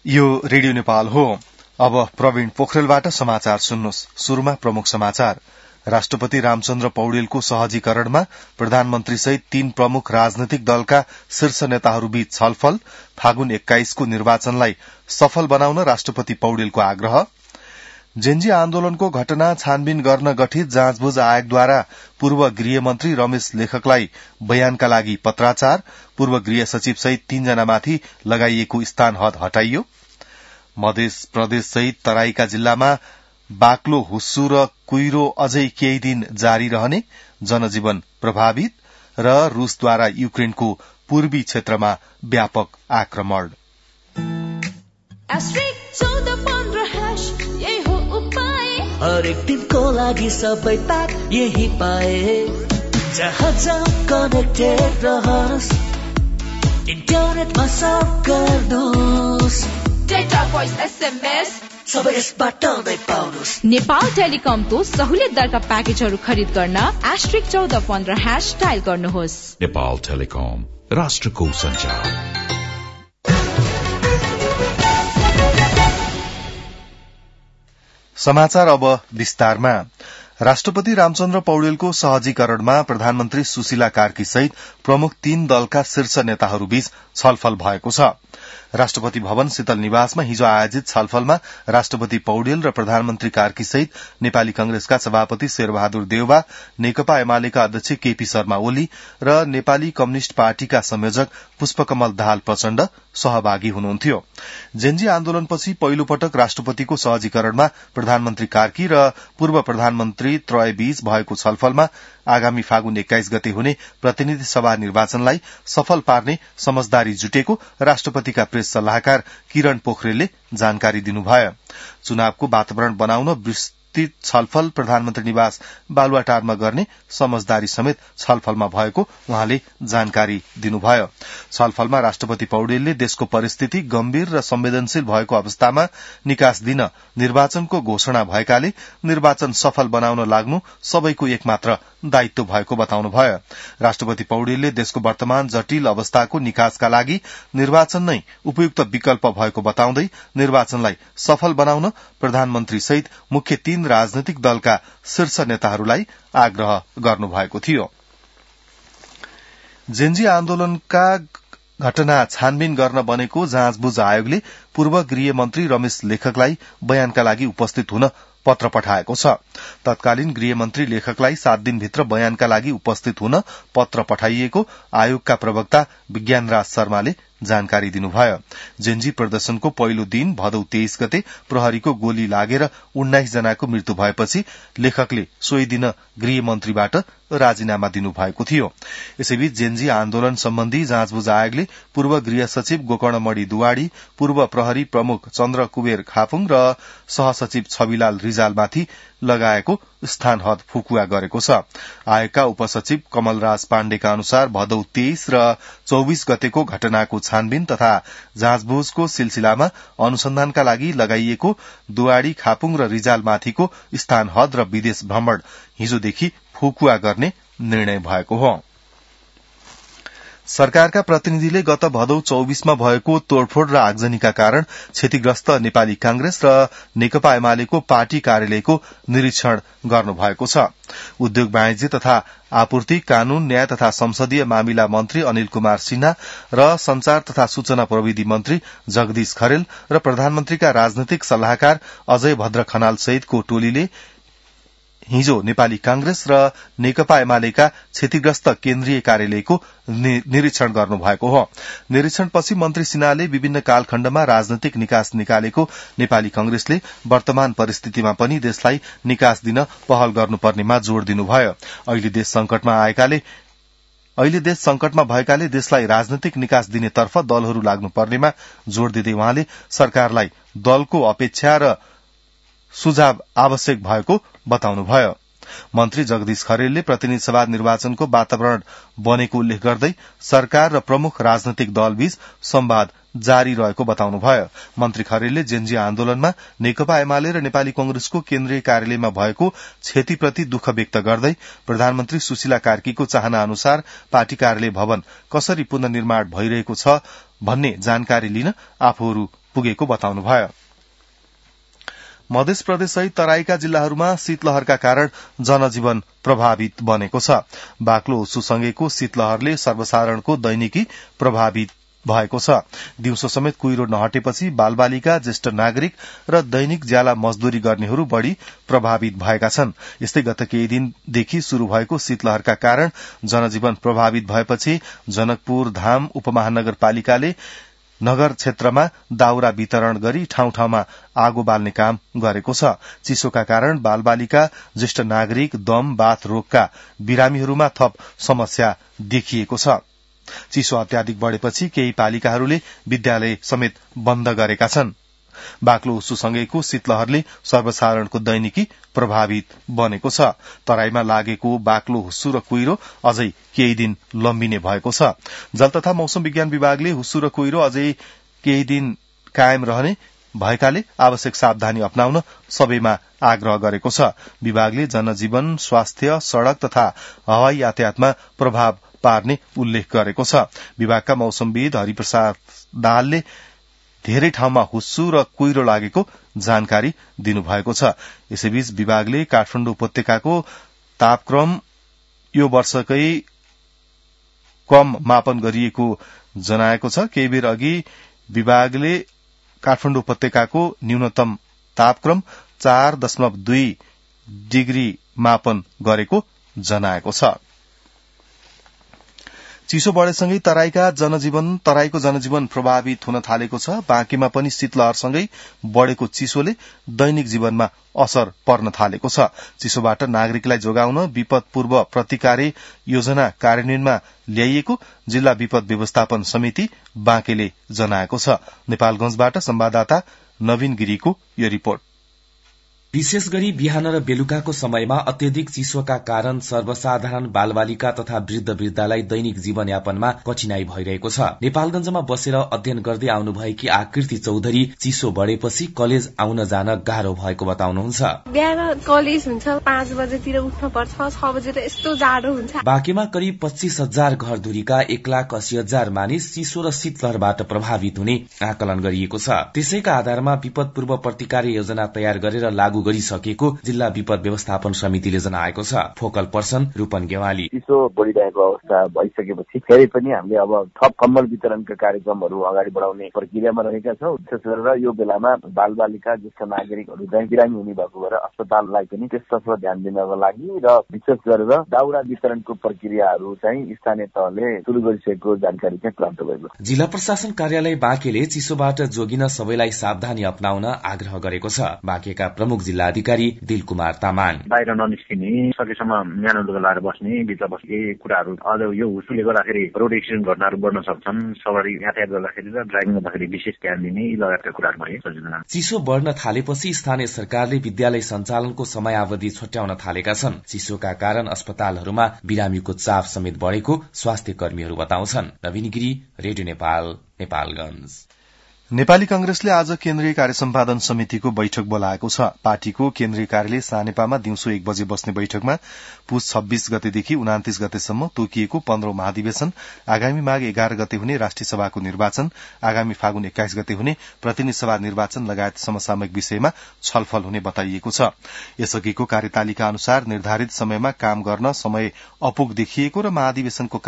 यो रेडियो नेपाल हो। अब प्रवीण पोखरेलबाट समाचार सुन्नुहोस्। शुरूमा प्रमुख समाचार। राष्ट्रपति रामचन्द्र पौडेलको सहजीकरणमा प्रधानमन्त्री सहित 3 प्रमुख राजनैतिक दलका शीर्ष नेताहरूबीच छलफल। फागुन 21 को निर्वाचनलाई सफल बनाउन राष्ट्रपति पौडेलको आग्रह। जेन्जी आन्दोलनको घटना छानबिन गर्न गठित जाँचबुझ आयोगद्वारा पूर्व गृहमन्त्री रमेश लेखकलाई बयानका लागि पत्राचार। पूर्व गृह सचिव सहित 3 जनामाथि लगाइएको स्थान हद हटाइयो। मध्य प्रदेश सहित तराईका जिल्लामा बाक्लो, हुस्सु र कुहिरो अझै केही दिन जारी रहने, जनजीवन प्रभावित। र रूसद्वारा युक्रेनको पूर्वी क्षेत्रमा व्यापक आक्रमण। हरेक दिनको लागि सबै प्याक यही पाए। जहाँ जहाँ कनेक्टेड रहनुहोस्, इन्टरनेटमा सब गर्नुहोस्। डेटा, भोइस, एसएमएस सबै यसबाट नै पाउनुहोस्। नेपाल टेलिकमको सहुलियत दरका प्याकेजहरू खरिद गर्न *1415# डायल गर्नुहोस्। नेपाल टेलिकम, राष्ट्रको सञ्चार। समाचार अब विस्तारमा। राष्ट्रपति रामचन्द्र पौडेलको सहजीकरणमा प्रधानमन्त्री सुशीला कार्की सहित प्रमुख 3 दलका शीर्ष नेताहरूबीच छलफल भएको छ। राष्ट्रपति भवन शीतल निवासमा हिजो आयोजित छलफलमा राष्ट्रपति पौडेल र प्रधानमन्त्री कार्की सहित नेपाली कंग्रेसका सभापति शेरबहादुर देउवा, नेकपा एमालेका अध्यक्ष केपी शर्मा ओली र नेपाली कम्युनिष्ट पार्टीका संयोजक पुष्पकमल दाहाल प्रचण्ड सहभागी हुनुहुन्थ्यो। जेन्जी आन्दोलनपछि पहिलो पटक राष्ट्रपतिको सहजीकरणमा प्रधानमन्त्री कार्की र पूर्व प्रधानमन्त्री त्रयबीच भएको छलफलमा आगामी फागुन 21 गते हुने प्रतिनिधि सभा निर्वाचनलाई सफल पार्ने समझदारी जुटेको राष्ट्रपतिका प्रेस सल्लाहकार किरण पोखरेलले जानकारी दिनुभयो। चुनावको वातावरण बनाउन विस्तृत छलफल प्रधानमन्त्री निवास बालुवाटारमा गर्ने समझदारी समेत छलफलमा भएको उहाँले जानकारी दिनुभयो। छलफलमा राष्ट्रपति पौडेलले देशको परिस्थिति गम्भीर र संवेदनशील भएको अवस्थामा निकास दिन निर्वाचनको घोषणा भएकाले निर्वाचन सफल बनाउन लाग्नु सबैको एकमात्र दायित्व भएको बताउनुभयो। राष्ट्रपति पौडेलले देशको वर्तमान जटिल अवस्थाको निकासका लागि निर्वाचन नै उपयुक्त विकल्प भएको बताउँदै निर्वाचनलाई सफल बनाउन प्रधानमन्त्री सहित मुख्य 3 राजनैतिक दलका शीर्ष नेताहरूलाई आग्रह गर्नुभएको थियो। जेन्जी आन्दोलनका घटना छानबिन गर्न बनेको जाँचबुझ आयोगले पूर्व गृहमन्त्री रमेश लेखकलाई बयानका लागि उपस्थित हुन पत्र पठाएको छ। तत्कालीन गृहमन्त्री लेखकलाई 7 दिनभित्र बयानका लागि उपस्थित हुन पत्र पठाइएको आयोगका प्रवक्ता विज्ञानराज शर्माले जानकारी दिनुभयो। जेन्जी प्रदर्शनको पहिलो दिन भदौ 23 गते प्रहरीको गोली लागेर 19 जनाको मृत्यु भएपछि लेखकले सोही दिन गृहमन्त्रीबाट राजीनामा दिनुभएको थियो। यसैबीच जेन्जी आन्दोलन सम्बन्धी जाँचबुझ आयोगले पूर्व गृह सचिव गोकर्णमणि दुवाडी, पूर्व प्रहरी प्रमुख चन्द्र कुबेर खापुङ र सहसचिव छविलाल रिजालमाथि लगाएको स्थान हद फुकुवा गरेको छ। आयोगका उपसचिव कमलराज पाण्डेका अनुसार भदौ 23 र 24 गतेको घटनाको छानबिन तथा जाँचबुझको सिलसिलामा अनुसन्धानका लागि लगाइएको दुवाडी, खापुङ र रिजालमाथिको स्थान हद र विदेश भ्रमण हिजोदेखि फुकुवा गर्ने निर्णय भएको हो। सरकारका प्रतिनिधिले गत भदौ 24 मा भएको तोड़फोड़ र आगजनीका कारण क्षतिग्रस्त नेपाली कांग्रेस र नेकपा एमालेको पार्टी कार्यालयको निरीक्षण गर्नुभएको छ। उद्योग वाणिज्य तथा आपूर्ति, कानून, न्याय तथा संसदीय मामिला मन्त्री अनिल कुमार सिन्हा र संचार तथा सूचना प्रविधि मन्त्री जगदीश खरेल र प्रधानमन्त्रीका राजनैतिक सल्लाहकार अजय भद्र खनाल सहितको टोलीले हिजो नेपाली कांग्रेस र नेकपा एमालेका क्षतिग्रस्त केन्द्रीय कार्यालयको निरीक्षण गर्नुभएको हो। निरीक्षणपछि मन्त्री सिन्हाले विभिन्न कालखण्डमा राजनैतिक निकास निकालेको नेपाली कांग्रेसले वर्तमान परिस्थितिमा पनि देशलाई निकास दिन पहल गर्नुपर्नेमा जोड़ दिनुभयो। अहिले देश संकटमा भएकाले देशलाई राजनैतिक निकास दिनेतर्फ दलहरू लाग्नुपर्नेमा जोड़ दिँदै उहाँले सरकारलाई दलको अपेक्षा र सुझाव आवश्यक भएको बताउनुभयो। मन्त्री जगदीश खरेलले प्रतिनिधि सभा निर्वाचनको वातावरण बनेको उल्लेख गर्दै सरकार र प्रमुख राजनैतिक दलबीच संवाद जारी रहेको बताउनुभयो। मन्त्री खरेलले जेन्जी आन्दोलनमा नेकपा एमाले र नेपाली कांग्रेसको केन्द्रीय कार्यालयमा भएको क्षतिप्रति दुःख व्यक्त गर्दै प्रधानमन्त्री सुशीला कार्कीको चाहना अनुसार पार्टी कार्यालय भवन कसरी पुनर्निर्माण भइरहेको छ भन्ने जानकारी लिन आफूहरू पुगेको बताउनुभयो। मध्य प्रदेश सहित तराईका जिल्लाहरूमा शीतलहरका कारण जनजीवन प्रभावित बनेको छ। बाक्लो हुस्सुसँगैको शीतलहरले सर्वसाधारणको दैनिकी प्रभावित भएको छ। दिउँसो समेत कुहिरो नहटेपछि बालबालिका, ज्येष्ठ नागरिक र दैनिक ज्याला मजदूरी गर्नेहरू बढ़ी प्रभावित भएका छन्। यस्तै गत केही दिनदेखि शुरू भएको शीतलहरका कारण जनजीवन प्रभावित भएपछि जनकपुर धाम उपमहानगरपालिकाले नगर क्षेत्रमा दाउरा वितरण गरी ठाउँ ठाउँमा आगो बाल्ने काम गरेको छ। चिसोका कारण बालबालिका, ज्येष्ठ नागरिक, दम, बाथ रोगका बिरामीहरूमा थप समस्या देखिएको छ। चिसो अत्याधिक बढ़ेपछि केही पालिकाहरूले विद्यालय समेत बन्द गरेका छन्। बाक्लो हुस्सुसँगैको शीतलहरले सर्वसाधारणको दैनिकी प्रभावित बनेको छ। तराईमा लागेको बाक्लो हुस्सु र कुहिरो अझै केही दिन लम्बिने भएको छ। जल तथा मौसम विज्ञान विभागले हुस्सु र कुहिरो अझै केही दिन कायम रहने भएकाले आवश्यक सावधानी अपनाउन सबैमा आग्रह गरेको छ। विभागले जनजीवन, स्वास्थ्य, सड़क तथा हवाई यातायातमा प्रभाव पार्ने उल्लेख गरेको छ। विभागका मौसमविद हरिप्रसाद दाहालले धेरै ठाउँमा हुस्सु र कुहिरो लागेको जानकारी दिनुभएको छ। यसैबीच विभागले काठमाडौँ उपत्यकाको तापक्रम यो वर्षकै कम मापन गरिएको जनाएको छ। केही बेर अघि विभागले काठमाडौँ उपत्यकाको न्यूनतम तापक्रम 4.2 डिग्री मापन गरेको जनाएको छ। चिसो बढ़ेसँगै तराईको जनजीवन प्रभावित हुन थालेको छ। बाँकेमा पनि शीतलहरसँगै बढ़ेको चिसोले दैनिक जीवनमा असर पर्न थालेको छ। चिसोबाट नागरिकलाई जोगाउन विपद पूर्व प्रतिकार योजना कार्यान्वयनमा ल्याइएको जिल्ला विपद व्यवस्थापन समिति बाँकेले जनाएको छ। नेपालगंजबाट संवाददाता नवीन गिरीको यो रिपोर्ट। विशेष गरी बिहान र बेलुकाको समयमा अत्यधिक चिसोका कारण सर्वसाधारण बालबालिका तथा वृद्ध वृद्धालाई दैनिक जीवनयापनमा कठिनाई भइरहेको छ। नेपालगंजमा बसेर अध्ययन गर्दै आउनुभएकी आकृति चौधरी चिसो बढ़ेपछि कलेज आउन जान गाह्रो भएको बताउनुहुन्छ। बिहान कलेज हुन्छ 5 बजेतिर उठ्न पर्छ, 6 बजे त यस्तो जाडो हुन्छ। बाँकेमा करिब 25,000 घरधुरीका 1,80,000 मानिस चिसो र शीतलहरबाट प्रभावित हुने आकलन गरिएको छ। त्यसैका आधारमा विपद पूर्व प्रतिकार योजना तयार गरेर लागू गरिसकेको जिल्ला विपद व्यवस्थापन समितिले जनाएको छ। Focal person Rupan Gewali. चिसो बढ़िरहेको अवस्था भइसकेपछि फेरि पनि हामीले अब थप कम्बल वितरणका कार्यक्रमहरू अगाडि बढाउने प्रक्रियामा रहेका छौं। विशेष गरेर यो बेलामा बालबालिका, ज्येष्ठ नागरिकहरू बिरामी हुने भएको भएर अस्पताललाई पनि त्यसतर्फ ध्यान दिनको लागि र विशेष गरेर दाउरा वितरणको प्रक्रियाहरू चाहिँ स्थानीय तहले सुरु गरिसकेको जानकारी चाहिँ प्राप्त भएको छ। जिल्ला प्रशासन कार्यालय बाँकेले चिसोबाट जोगिन सबैलाई सावधानी अपनाउन आग्रह गरेको छ। बाँकेका प्रमुख जिल्लाधिकारी दिलकुमार तामाङ। बाहिर ननिस्किने, सकेसम्म न्यानो लुगा लाएर बस्ने, भित्र बस्ने कुराहरू अझ यो हुस्सुले गर्दाखेरि रोड एक्सिडेन्ट घटनाहरू बढ्न सक्छन्। सवारी यातायात गर्दाखेरि र ड्राइभिङ गर्दाखेरि विशेष ध्यान दिने यी लगायतका कुराहरू भए सजिलो। चिसो बढ़न थालेपछि स्थानीय सरकारले विद्यालय सञ्चालनको समयावधि छुट्याउन थालेका छन्। चिसोका कारण अस्पतालहरूमा बिरामीको चाप समेत बढ़ेको स्वास्थ्य कर्मीहरू बताउँछन्। नवीन गिरी, रेडियो नेपाल, नेपालगंज। नेपाली कांग्रेसले आज केन्द्रीय कार्य सम्पादन समितिको बैठक बोलाएको छ। पार्टीको केन्द्रीय कार्यालय सानेपामा दिउँसो 1 बजे बस्ने बैठकमा पुस 26 गतेदेखि 29 गतेसम्म तोकिएको 15औं महाधिवेशन, आगामी माघ 11 गते हुने राष्ट्रिय सभाको निर्वाचन, आगामी फागुन 21 गते हुने प्रतिनिधि सभा निर्वाचन लगायत समसामयिक विषयमा छलफल हुने बताइएको छ। यसअघिको कार्यतालिका अनुसार निर्धारित समयमा काम गर्न समय अपुग देखिएको र महाधिवेशनको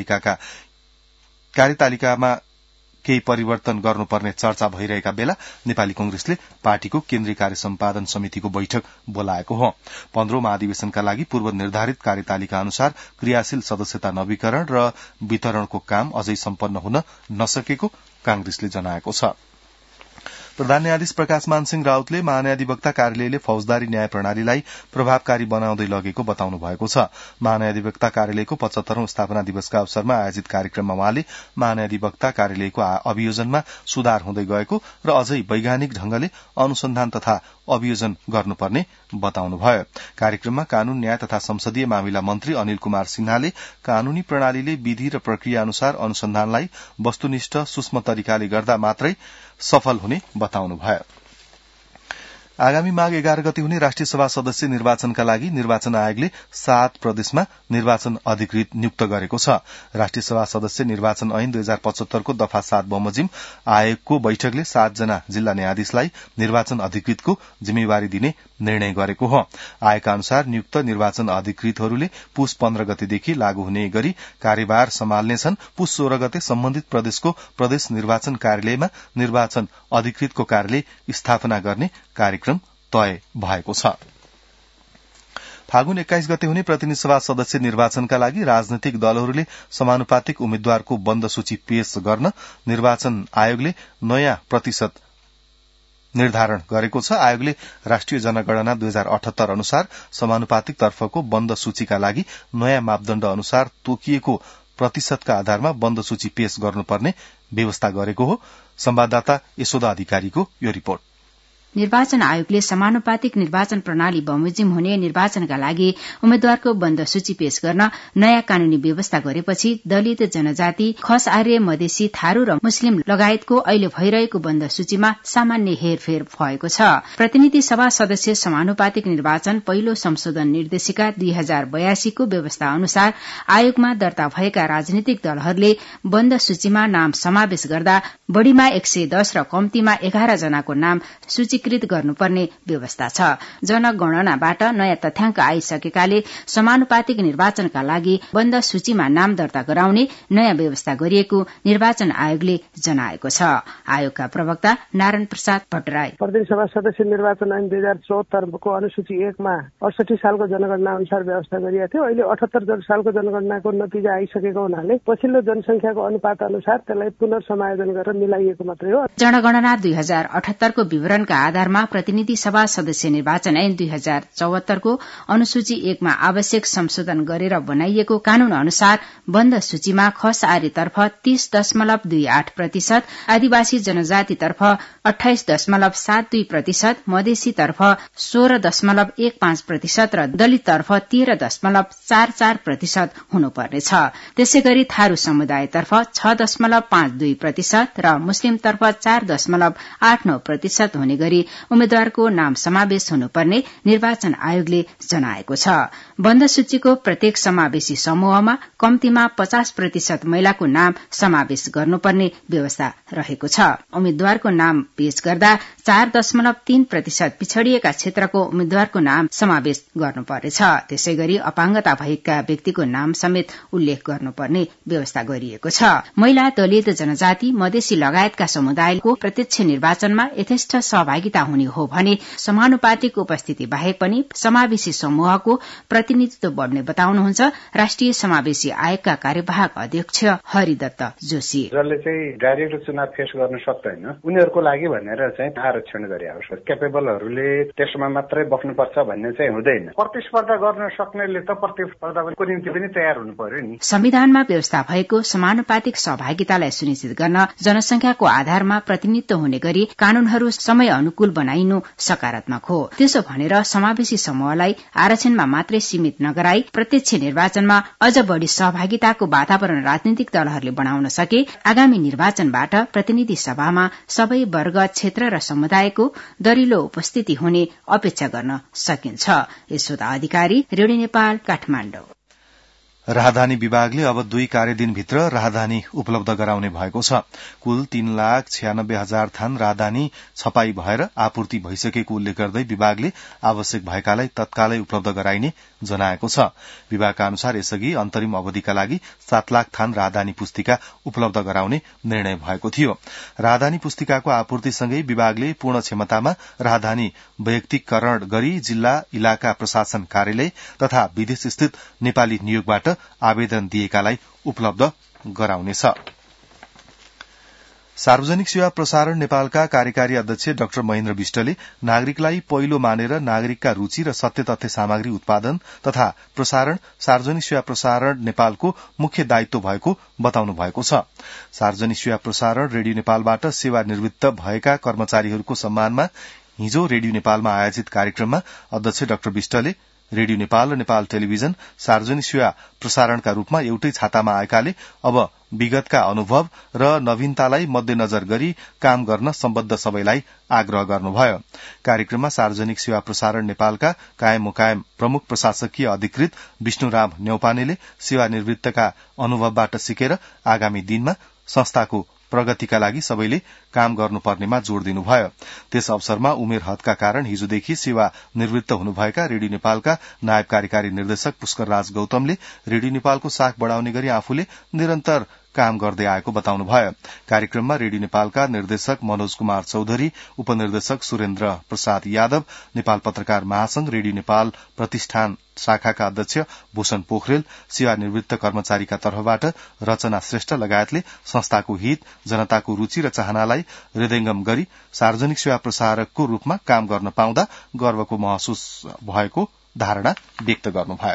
कार्यतालिकामा केही परिवर्तन गर्नुपर्ने चर्चा भइरहेका बेला नेपाली कांग्रेसले पार्टीको केन्द्रीय कार्य सम्पादन समितिको बैठक बोलाएको हो। 15औं महाधिवेशनका लागि पूर्व निर्धारित कार्यतालिका अनुसार क्रियाशील सदस्यता नवीकरण र वितरणको काम अझै सम्पन्न हुन नसकेको कांग्रेसले जनाएको छ। प्रधान न्यायाधीश प्रकाशमान सिंह राउतले महान्यायाधिवक्ता कार्यालयले फौजदारी न्याय प्रणालीलाई प्रभावकारी बनाउँदै लगेको बताउनु भएको छ। महान्यायाधिवक्ता कार्यालयको 75औं स्थापना दिवसका अवसरमा आयोजित कार्यक्रममा उहाँले महान्यायाधिवक्ता कार्यालयको अभियोजनमा सुधार हुँदै गएको र अझै वैज्ञानिक ढंगले अनुसन्धान तथा अभियोजन गर्नुपर्ने बताउनुभयो। कार्यक्रममा कानून, न्याय तथा संसदीय मामिला मन्त्री अनिल कुमार सिन्हाले कानूनी प्रणालीले विधि र प्रक्रिया अनुसार अनुसन्धानलाई वस्तुनिष्ठ सूक्ष्म तरिकाले गर्दा मात्रै सफल हुने बताउनुभयो। आगामी माघ 11 गते हुने राष्ट्रिय सभा सदस्य निर्वाचनका लागि निर्वाचन आयोगले 7 प्रदेशमा निर्वाचन अधिकृत नियुक्त गरेको छ। राष्ट्रिय सभा सदस्य निर्वाचन ऐन 2075 को दफा 7 बमोजिम आयोगको बैठकले 7 जना जिल्ला न्यायाधीशलाई निर्वाचन अधिकृतको जिम्मेवारी दिने निर्णय गरेको हो। आयोगका अनुसार नियुक्त निर्वाचन अधिकृतहरूले पुस 15 गतेदेखि लागू हुने गरी कार्यभार सम्हाल्नेछन्। पुस 16 गते सम्बन्धित प्रदेशको प्रदेश निर्वाचन कार्यालयमा निर्वाचन अधिकृतको कार्यालय स्थापना गर्ने कार्यक्रम तय भएको छ। फागुन 21 गते हुने प्रतिनिधि सभा सदस्य निर्वाचनका लागि राजनैतिक दलहरूले समानुपातिक उम्मेद्वारको बन्द सूची पेश गर्न निर्वाचन आयोगले नयाँ प्रतिशत निर्धारण गरेको छ। आयोगले राष्ट्रिय जनगणना 2078 अनुसार समानुपातिक तर्फको बन्द सूचीका लागि नयाँ मापदण्ड अनुसार तोकिएको प्रतिशतका आधारमा बन्द सूची पेश गर्नुपर्ने व्यवस्था गरेको हो। संवाददाता यशोदा अधिकारीको यो रिपोर्ट। निर्वाचन आयोगले समानुपातिक निर्वाचन प्रणाली बमोजिम हुने निर्वाचनका लागि उम्मेद्वारको बन्द सूची पेश गर्न नयाँ कानूनी व्यवस्था गरेपछि दलित जनजाति, खस आर्य, मधेसी, थारू र मुस्लिम लगायतको अहिले भइरहेको बन्द सूचीमा सामान्य हेरफेर भएको छ। प्रतिनिधि सभा सदस्य समानुपातिक निर्वाचन पहिलो संशोधन निर्देशिका 2082 को व्यवस्था अनुसार आयोगमा दर्ता भएका राजनीतिक दलहरूले बन्द सूचीमा नाम समावेश गर्दा बढ़ीमा 110 र कम्तीमा 11 जनाको नाम सूचीकृत गर्नुपर्ने व्यवस्था छ। जनगणनाबाट नयाँ तथ्याङ्क आइसकेकाले समानुपातिक निर्वाचनका लागि बन्द सूचीमा नाम दर्ता गराउने नयाँ व्यवस्था गरिएको निर्वाचन आयोगले जनाएको छ। आयोगका प्रवक्ता नारायण प्रसाद भट्टराई प्रतिनिधि सभा सदस्य निर्वाचन ऐन 2074 को अनुसूची 1 मा 68 सालको जनगणना अनुसार व्यवस्था गरिएको थियो। अहिले 78 सालको जनगणनाको नतिजा आइसकेको हुनाले पछिल्लो जनसंख्याको अनुपात अनुसार त्यसलाई पुनर्समायोजन गरेर मिलाइएको मात्रै हो। जनगणना 2078 को विवरणका आधारमा प्रतिनिधि सभा सदस्य निर्वाचन ऐन 2074 को अनुसूची 1 मा आवश्यक संशोधन गरेर बनाइएको कानून अनुसार बन्द सूचीमा खस आर्यतर्फ 30.28%, आदिवासी जनजातितर्फ 28.72%, मधेसीतर्फ 16.15% र दलिततर्फ 13.44% हुनुपर्नेछ। त्यसै गरी थारू समुदायतर्फ 6.52% र मुस्लिमतर्फ 4.89% हुने गरी उम्मेद्वारको नाम समावेश हुनुपर्ने निर्वाचन आयोगले जनाएको छ। बन्द सूचीको प्रत्येक समावेशी समूहमा कम्तीमा 50% महिलाको नाम समावेश गर्नुपर्ने व्यवस्था रहेको छ। उम्मेद्वारको नाम पेश गर्दा 4.3% पिछड़िएका क्षेत्रको उम्मेद्वारको नाम समावेश गर्नुपर्नेछ। त्यसै गरी अपाङ्गता भएका व्यक्तिको नाम समेत उल्लेख गर्नुपर्ने व्यवस्था गरिएको छ। महिला, दलित जनजाति, मधेसी लगायतका समुदायको प्रत्यक्ष निर्वाचनमा यथेष्ट सहभागिता हुने हो भने समानुपातिक उपस्थिति बाहेक पनि समावेशी समूहको प्रतिनिधित्व बढ्ने बताउनुहुन्छ राष्ट्रिय समावेशी आयोगका कार्यवाहक अध्यक्ष हरिदत्त जोशी। जसले चाहिँ डाइरेक्ट चुनाव फेस गर्न सक्दैन उनीहरूको लागि भनेर चाहिँ आरक्षण गरे आवश्यक। क्यापेबलहरूले त्यसमा मात्रै बस्नुपर्छ भन्ने चाहिँ हुँदैन। प्रतिस्पर्धा गर्न सक्नेले त प्रतिस्पर्धाको निम्ति पनि तयार हुनु पर्यो नि। संविधानमा व्यवस्था भएको समानुपातिक सहभागितालाई सुनिश्चित गर्न जनसंख्याको आधारमा प्रतिनिधित्व हुने गरी कानूनहरू समय अनुकूल बनाइनु सकारात्मक हो। त्यसो भनेर समावेशी समूहलाई आरक्षणमा मात्रै सीमित नगराई प्रत्यक्ष निर्वाचनमा अझ बढ़ी सहभागिताको वातावरण राजनीतिक दलहरूले बनाउन सके आगामी निर्वाचनबाट प्रतिनिधि सभामा सबै वर्ग, क्षेत्र र समुदायको दरिलो उपस्थिति हुने अपेक्षा गर्न सकिन्छ। यशोदा अधिकारी, रेडियो नेपाल, काठमाडौँ। राहदानी विभागले अब 2 कार्यदिनभित्र राहदानी उपलब्ध गराउने भएको छ। कुल 3,96,000 थान राहदानी छपाई भएर आपूर्ति भइसकेको उल्लेख गर्दै विभागले आवश्यक भएकालाई तत्कालै उपलब्ध गराइने जनाएको छ। विभागका अनुसार यसअघि अन्तरिम अवधिका लागि 7 लाख थान राहदानी पुस्तिका उपलब्ध गराउने निर्णय भएको थियो। राहदानी पुस्तिकाको आपूर्तिसँगै विभागले पूर्ण क्षमतामा राहदानी वैयक्तिकरण गरी जिल्ला, इलाका प्रशासन कार्यालय तथा विदेश स्थित नेपाली नियोगबाट आवेदन दिएकालाई उपलब्ध गराउनेछ। सार्वजनिक सेवा प्रसारण नेपालका कार्यकारी अध्यक्ष डाक्टर महेन्द्र विष्टले नागरिकलाई पहिलो मानेर नागरिकका रूचि र सत्य तथ्य सामग्री उत्पादन तथा प्रसारण सार्वजनिक सेवा प्रसारण नेपालको मुख्य दायित्व भएको बताउनु भएको छ। सार्वजनिक सेवा प्रसारण रेडियो नेपालबाट सेवानिवृत्त भएका कर्मचारीहरूको सम्मानमा हिजो रेडियो नेपालमा आयोजित कार्यक्रममा अध्यक्ष डाक्टर विष्टले रेडियो नेपाल र नेपाल टेलिभिजन सार्वजनिक सेवा प्रसारणका रूपमा एउटै छातामा आएकाले अब विगतका अनुभव र नवीनतालाई मध्यनजर गरी काम गर्न सम्बद्ध सबैलाई आग्रह गर्नुभयो। कार्यक्रममा सार्वजनिक सेवा प्रसारण नेपालका कायम मुकायम प्रमुख प्रशासकीय अधिकृत विष्णुराम न्यौपानेले सेवानिवृत्तका अनुभवबाट सिकेर आगामी दिनमा संस्थाको प्रगतिका लागि सबैले काम गर्नुपर्नेमा जोड़ दिनुभयो। त्यस अवसरमा उमेर हदका कारण हिजोदेखि सेवा निवृत्त हुनुभएका रेडियो नेपालका नायब कार्यकारी निर्देशक पुष्करराज गौतमले रेडियो नेपालको साख बढ़ाउने गरी आफूले निरन्तर काम गर्दै आएको बताउनुभयो। कार्यक्रममा रेडियो नेपालका निर्देशक मनोज कुमार चौधरी, उपनिर्देशक सुरेन्द्र प्रसाद यादव, नेपाल पत्रकार महासंघ, रेडियो नेपाल प्रतिष्ठान शाखाका अध्यक्ष भूषण पोखरेल, सेवानिवृत्त कर्मचारीका तर्फबाट रचना श्रेष्ठ लगायतले संस्थाको हित, जनताको रूचि र चाहनालाई हृदयंगम गरी सार्वजनिक सेवा प्रसारकको रूपमा काम गर्न पाउँदा गर्वको महसुस भएको धारणा व्यक्त गर्नुभयो।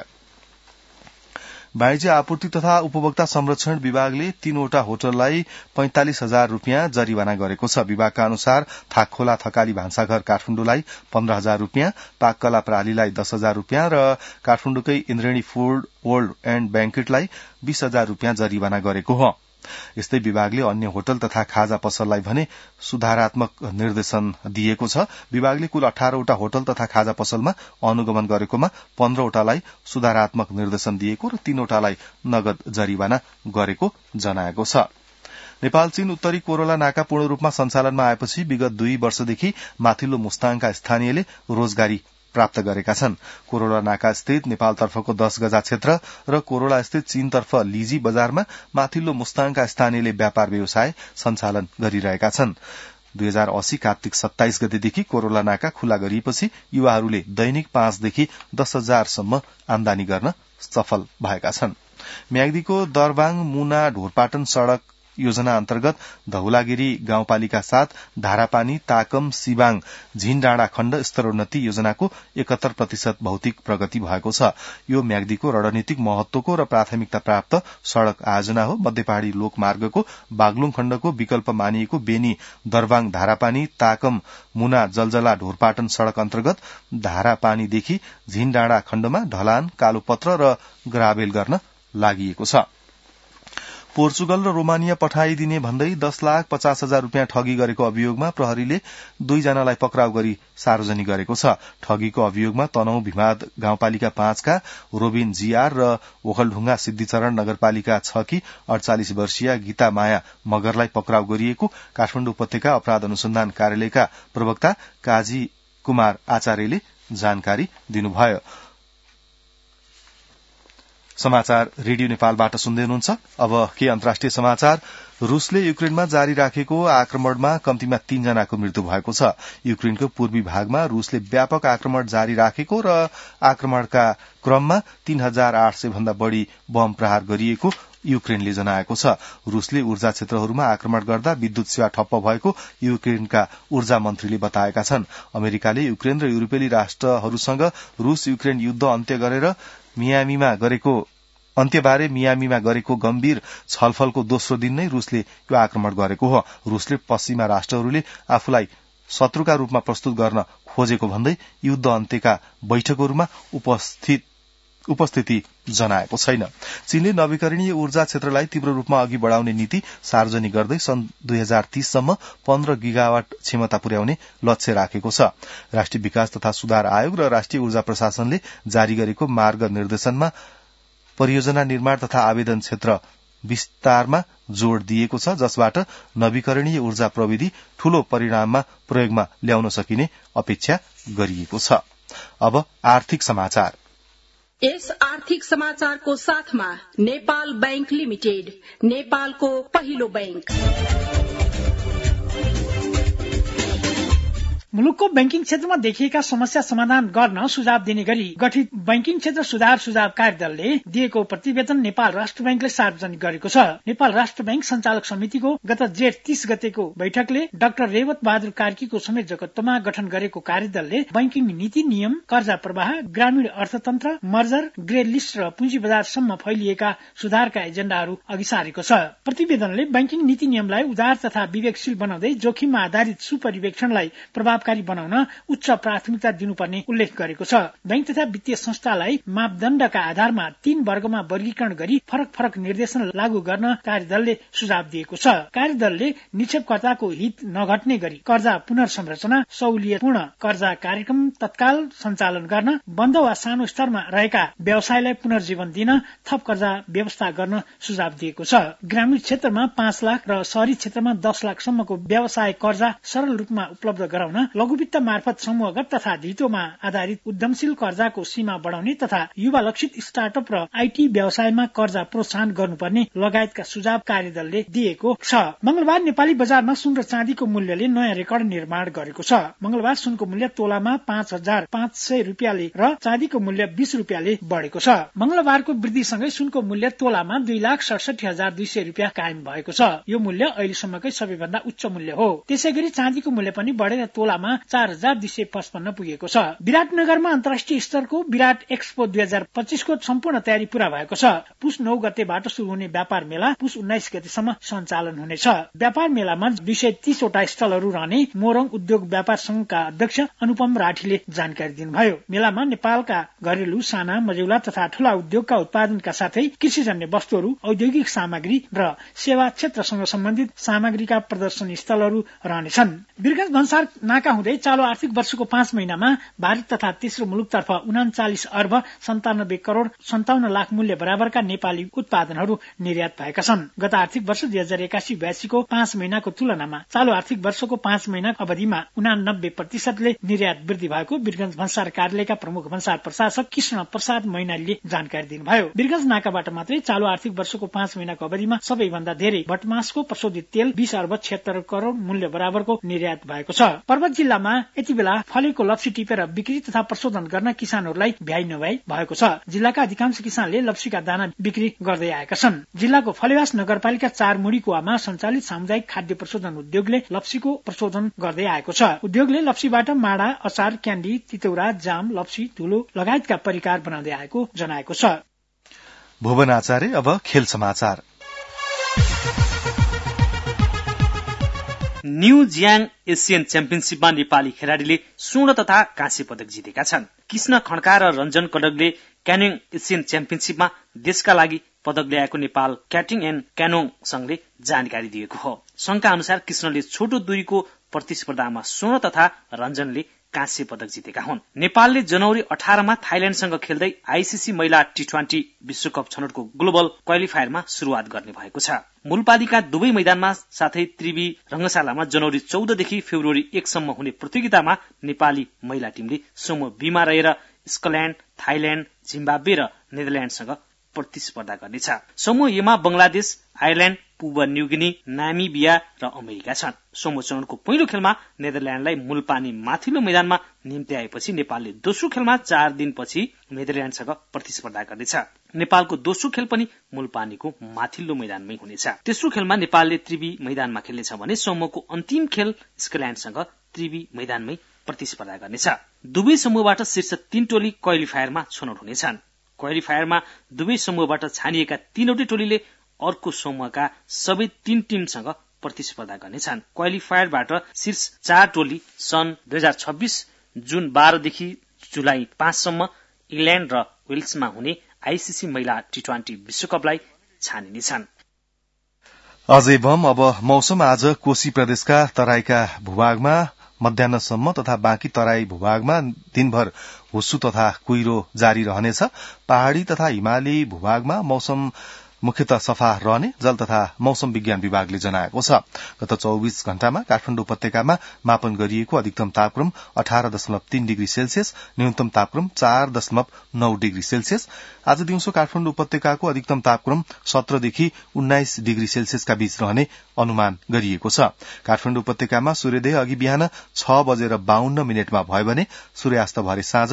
वाणिज्य आपूर्ति तथा उपभोक्ता संरक्षण विभागले 3वटा होटललाई 45,000 रूपियाँ जरिवाना गरेको छ। विभागका अनुसार थाकखोला थकाली भान्साघर काठमाडौँलाई 15,000 रूपियाँ, पाककला प्रालीलाई 10,000 रूपियाँ र काठमाडौँकै इन्द्रेणी फूड वर्ल्ड एण्ड बैंकेटलाई 20,000 रूपियाँ जरिवाना गरेको हो। यस्तै विभागले अन्य होटल तथा खाजा पसललाई भने सुधारात्मक निर्देशन दिएको छ। विभागले कुल 18वटा होटल तथा खाजा पसलमा अनुगमन गरेकोमा 15वटालाई सुधारात्मक निर्देशन दिएको र 3वटालाई नगद जरिवाना गरेको जनाएको छ। नेपाल चीन उत्तरी कोरोला नाका पूर्ण रूपमा सञ्चालनमा आएपछि विगत 2 वर्षदेखि माथिल्लो मुस्ताङका स्थानीयले रोजगारी प्राप्त गरेका छन्। कोरोला नाका स्थित नेपालतर्फको 10 गजा क्षेत्र र कोरोला स्थित चीनतर्फ लिजी बजारमा माथिल्लो मुस्ताङका स्थानीयले व्यापार व्यवसाय सञ्चालन गरिरहेका छन्। 2080 कार्तिक 27 गतेदेखि कोरोला नाका खुला गरिएपछि युवाहरूले दैनिक 5 देखि 10,000 सम्म आमदानी गर्न सफल भएका छन्। म्याग्दीको दरबाङ मुना ढोरपाटन सड़क योजना अन्तर्गत धौलागिरी गाउँपालिका 7 धारापानी ताकम सिबाङ झिनडाँडा खण्ड स्तरोन्नति योजनाको 71% भौतिक प्रगति भएको छ। यो म्याग्दीको रणनीतिक महत्वको र प्राथमिकता प्राप्त सड़क आयोजना हो। मध्यपहाड़ी लोकमार्गको बागलुङ खण्डको विकल्प मानिएको बेनी दरबाङ धारापानी ताकम मुना जलजला ढोरपाटन सड़क अन्तर्गत धारापानीदेखि झिनडाँडा खण्डमा ढलान, कालोपत्र र ग्राभेल गर्न लागि छ। पोर्चुगल र रोमानिया पठाइदिने भन्दै 10,50,000 रूपियाँ ठगी गरेको अभियोगमा प्रहरीले 2 जनालाई पक्राउ गरी सार्वजनिक गरेको छ। ठगीको अभियोगमा तनहु भिमाद गाउँपालिका 5 का रोबिन जीआर र ओखलढुङ्गा सिद्धिचरण नगरपालिका 6 की 48 वर्षीय गीता माया मगरलाई पक्राउ गरिएको काठमाडौँ उपत्यका अपराध अनुसन्धान कार्यालयका प्रवक्ता काजी कुमार आचार्यले जानकारी दिनुभयो। समाचार रेडियो नेपालबाट सुन्दै हुनुहुन्छ। अब के अन्तर्राष्ट्रिय समाचार। रूसले युक्रेनमा जारी राखेको आक्रमणमा कम्तीमा 3 जनाको मृत्यु भएको छ। युक्रेनको पूर्वी भागमा रूसले व्यापक आक्रमण जारी राखेको र आक्रमणका क्रममा 3,800 भन्दा बढ़ी बम प्रहार गरिएको युक्रेनले जनाएको छ। रूसले ऊर्जा क्षेत्रहरूमा आक्रमण गर्दा विद्युत सेवा ठप्प भएको युक्रेनका ऊर्जा मन्त्रीले बताएका छन्। अमेरिकाले युक्रेन र युरोपेली राष्ट्रहरूसँग रूस युक्रेन युद्ध अन्त्यबारे मियामीमा गरेको गम्भीर छलफलको दोस्रो दिन नै रूसले यो आक्रमण गरेको हो। रूसले पश्चिमा राष्ट्रहरूले आफूलाई शत्रुका रूपमा प्रस्तुत गर्न खोजेको भन्दै युद्ध अन्त्यका बैठकहरूमा उपस्थिति जनाएको छैन। चीनले नवीकरणीय ऊर्जा क्षेत्रलाई तीव्र रूपमा अघि बढ़ाउने नीति सार्वजनिक गर्दै सन् 2030 सम्म 15 गिगावाट क्षमता पुर्याउने लक्ष्य राखेको छ। राष्ट्रिय विकास तथा सुधार आयोग र राष्ट्रिय ऊर्जा प्रशासनले जारी गरेको मार्ग निर्देशनमा परियोजना निर्माण तथा आवेदन क्षेत्र विस्तारमा जोड़ दिएको छ, जसबाट नवीकरणीय ऊर्जा प्रविधि ठूलो परिणाममा प्रयोगमा ल्याउन सकिने अपेक्षा गरिएको छ। अब आर्थिक समाचार। यस आर्थिक समाचारको साथमा नेपाल बैंक लिमिटेड, नेपालको पहिलो बैंक। मुलुकको बैंकिङ क्षेत्रमा देखिएका समस्या समाधान गर्न सुझाव दिने गरी गठित बैंकिङ क्षेत्र सुझाव कार्यदलले दिएको प्रतिवेदन नेपाल राष्ट्र बैंकले सार्वजनिक गरेको छ। नेपाल राष्ट्र बैंक सञ्चालक समितिको गत जेठ 30 गतेको बैठकले डाक्टर रेवत बहादुर कार्कीको संयोजकत्वमा गठन गरेको कार्यदलले बैंकिङ नीति नियम, कर्जा प्रवाह, ग्रामीण अर्थतन्त्र, मर्जर, ग्रे लिस्ट र पुँजी बजारसम्म फैलिएका सुधारका एजेण्डाहरू अघि सारेको छ। प्रतिवेदनले बैंकिङ नीति नियमलाई उदार तथा विवेकशील बनाउँदै जोखिममा आधारित सुपरिवेक्षणलाई प्रभाव प्रभावकारी बनाउन उच्च प्राथमिकता दिनुपर्ने उल्लेख गरेको छ। बैंक तथा वित्तीय संस्थालाई मापदण्डका आधारमा 3 वर्गमा वर्गीकरण गरी फरक फरक निर्देशन लागू गर्न कार्यदलले सुझाव दिएको छ। कार्यदलले निक्षेपकर्ताको हित नघट्ने गरी कर्जा पुनर्संरचना, सहुलियतपूर्ण कर्जा कार्यक्रम तत्काल सञ्चालन गर्न, बन्द वा सानो स्तरमा रहेका व्यवसायलाई पुनर्जीवन दिन थप कर्जा व्यवस्था गर्न सुझाव दिएको छ। ग्रामीण क्षेत्रमा 5 लाख र शहरी क्षेत्रमा 10 लाखसम्मको व्यवसाय कर्जा सरल रूपमा उपलब्ध गराउन, लघुवित्त मार्फत समूहगत तथा धितोमा आधारित उद्यमशील कर्जाको सीमा बढ़ाउने तथा युवा लक्षित स्टार्टअप र आईटी व्यवसायमा कर्जा प्रोत्साहन गर्नुपर्ने लगायतका सुझाव कार्यदलले दिएको छ। मंगलबार नेपाली बजारमा सुन र चाँदीको मूल्यले नयाँ रेकर्ड निर्माण गरेको छ। मंगलबार सुनको मूल्य तोलामा 5,500 रुपियाँले र चाँदीको मूल्य 20 रुपियाँले बढ़ेको छ। मंगलबारको वृद्धिसँगै सुनको मूल्य तोलामा 2,67,200 रुपियाँ कायम भएको छ। यो मूल्य अहिलेसम्मकै सबैभन्दा उच्च मूल्य हो। त्यसैगरी चाँदीको मूल्य पनि बढेर तोलामा 4,255 पुगेको छ। विराटनगरमा अन्तर्राष्ट्रिय स्तरको विराट एक्सपो 2025 को सम्पूर्ण तयारी पूरा भएको छ। पुस 9 गतेबाट शुरू हुने व्यापार मेला पुस 19 गतेसम्म सञ्चालन हुनेछ। व्यापार मेलामा 230 वटा स्टलहरू रहने मोरङ उद्योग व्यापार संघका अध्यक्ष अनुपम राठीले जानकारी दिनुभयो। मेलामा नेपालका घरेलु, साना, मझौला तथा ठूला उद्योगका उत्पादनका साथै कृषिजन्य वस्तुहरू, औद्योगिक सामग्री र सेवा क्षेत्रसँग सम्बन्धित सामग्रीका प्रदर्शनी स्थलहरू रहनेछन्। वीरगञ्ज भन्सार नाका हुँदै चालु आर्थिक वर्षको 5 महिनामा भारत तथा तेस्रो मुलुकतर्फ 39 अर्ब 97 करोड़ 57 लाख मूल्य बराबरका नेपाली उत्पादनहरू निर्यात भएका छन्। गत आर्थिक वर्ष 2081-82 को 5 महिनाको तुलनामा चालु आर्थिक वर्षको 5 महिना अवधिमा 89% निर्यात वृद्धि भएको वीरगञ्ज भन्सार कार्यालयका प्रमुख भन्सार प्रशासक कृष्ण प्रसाद मैनालीले जानकारी दिनुभयो। वीरगञ्ज नाकाबाट मात्रै चालु आर्थिक वर्षको 5 महिनाको अवधिमा सबैभन्दा धेरै भटमासको प्रशोधित तेल 20 अर्ब 76 करोड़ मूल्य बराबरको निर्यात भएको छ। पर्वत जिल्लामा यति बेला फलेको लप्सी टिपेर बिक्री तथा प्रशोधन गर्न किसानहरूलाई भ्याइ नभ्याइ भएको छ। जिल्लाका अधिकांश किसानले लप्सीका दाना बिक्री गर्दै आएका छन्। जिल्लाको फलेवास नगरपालिका 4 मुडीकुवामा सञ्चालित सामुदायिक खाद्य प्रशोधन उद्योगले लप्सीको प्रशोधन गर्दै आएको छ। उद्योगले लप्सीबाट माडा, अचार, क्यान्डी, तितौरा, जाम, लप्सी, धुलो लगायतका परिकार बनाउँदै आएको जनाएको छ। भुवन आचार्य। अब खेल समाचार। न्यू जियाङ एसियन च्याम्पियनशीपमा नेपाली खेलाड़ीले स्वर्ण तथा काँस्य पदक जितेका छन्। कृष्ण खड्का र रञ्जन कडगले क्यानोङ एसियन च्याम्पियनशीपमा देशका लागि पदक ल्याएको नेपाल क्याटिङ एण्ड क्यानोङ संघले जानकारी दिएको हो। संघका अनुसार कृष्णले छोटो दूरीको प्रतिस्पर्धामा स्वर्ण तथा रञ्जनले काँस्य पदक जितेका हुन्। नेपालले जनवरी 18 मा थाइल्याण्डसँग खेल्दै आईसीसी महिला टी20 विश्वकप छनौटको ग्लोबल क्वालिफायरमा शुरूआत गर्ने भएको छ। मूलपालीका दुवै मैदानमा साथै त्रिवी रंगशालामा जनवरी 14 देखि फेब्रुअरी 1 सम्म हुने प्रतियोगितामा नेपाली महिला टिमले समूह बी मा रहेर स्कल्याण्ड, थाइल्याण्ड, जिम्बाब्वे र नेदरल्याण्डसँग प्रतिस्पर्धा गर्नेछ। समूह ए मा बंगलादेश, आयरल्याण्ड, पूर्व न्युगिनी, नामिबिया र अमेरिका छन्। समूह चरणको पहिलो खेलमा नेदरल्याण्डलाई मूलपानी माथिल्लो मैदानमा निम्त्याएपछि नेपालले दोस्रो खेलमा 4 दिनपछि नेदरल्याण्डसँग प्रतिस्पर्धा गर्नेछ। नेपालको दोस्रो खेल पनि मूलपानीको माथिल्लो मैदानमै हुनेछ। तेस्रो खेलमा नेपालले त्रिवी मैदानमा खेल्नेछ भने समूहको अन्तिम खेल स्कल्याण्डसँग त्रिवी मैदानमै प्रतिस्पर्धा गर्नेछ। दुवै समूहबाट शीर्ष 3 टोली क्वालिफायरमा छनौट हुनेछन्। क्वालिफायरमा दुवै समूहबाट छानिएका 3वटै टोलीले अर्को समूहका सबै 3 टिमसँग प्रतिस्पर्धा गर्नेछन्। क्वालिफायरबाट शीर्ष 4 टोली सन् 2026 जुन 12 देखि जुलाई 5 सम्म इंग्ल्याण्ड र वेल्समा हुने आईसीसी महिला टी20 विश्वकपलाई छानिनेछन्। अझै बम। अब मौसम। आज कोशी प्रदेशका तराईका भूभागमा मध्याह्नसम्म तथा बाँकी तराई भूभागमा दिनभर हुस्सु तथा कुहिरो जारी रहनेछ। पहाड़ी तथा हिमाली भूभागमा मौसम मुख्यतः सफा रहने जल तथा मौसम विज्ञान विभागले जनाएको छ। गत 24 घण्टामा काठमाडौँ उपत्यकामा मापन गरिएको अधिकतम तापक्रम 18.3 डिग्री सेल्सियस, न्यूनतम तापक्रम 4.9 डिग्री सेल्सियस। आज दिउँसो काठमाडौँ उपत्यकाको अधिकतम तापक्रम 17 देखि 19 डिग्री सेल्सियसका बीच रहने अनुमान गरिएको छ। काठमाडौँ उपत्यकामा सूर्योदय अघि बिहान 6:52 भयो भने सूर्यास्त भरे साँझ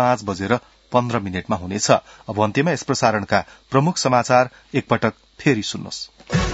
5:15 हुनेछ। अब अन्त्यमा यस प्रसारणका प्रमुख समाचार एकपटक फेरि सुन्नुहोस्।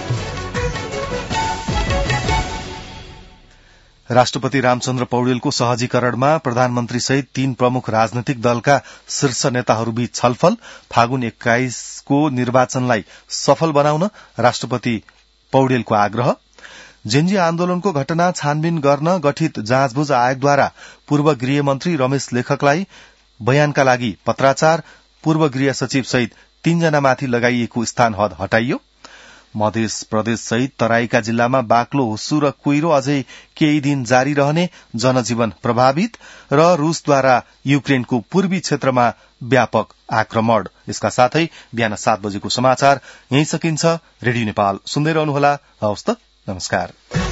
राष्ट्रपति रामचन्द्र पौडेलको सहजीकरणमा प्रधानमन्त्री सहित 3 प्रमुख राजनैतिक दलका शीर्ष नेताहरूबीच छलफल। फागुन 21 को निर्वाचनलाई सफल बनाउन राष्ट्रपति पौडेलको आग्रह। जेन्जी आन्दोलनको घटना छानबिन गर्न गठित जाँचबुझ आयोगद्वारा पूर्व गृहमन्त्री रमेश लेखकलाई बयानका लागि पत्राचार, पूर्व गृह सचिव सहित 3 जनामाथि लगाइएको स्थान हद हटाइयो। मध्य प्रदेश सहित तराईका जिल्लामा बाक्लो, हुस्सु र कुहिरो अझै केही दिन जारी रहने, जनजीवन प्रभावित र रूसद्वारा युक्रेनको पूर्वी क्षेत्रमा व्यापक आक्रमण। यसका साथै बिहान 7 बजेको समाचार यही सकिन्छ। रेडियो नेपाल सुन्दै रहनुहोला। हवस् त, नमस्कार।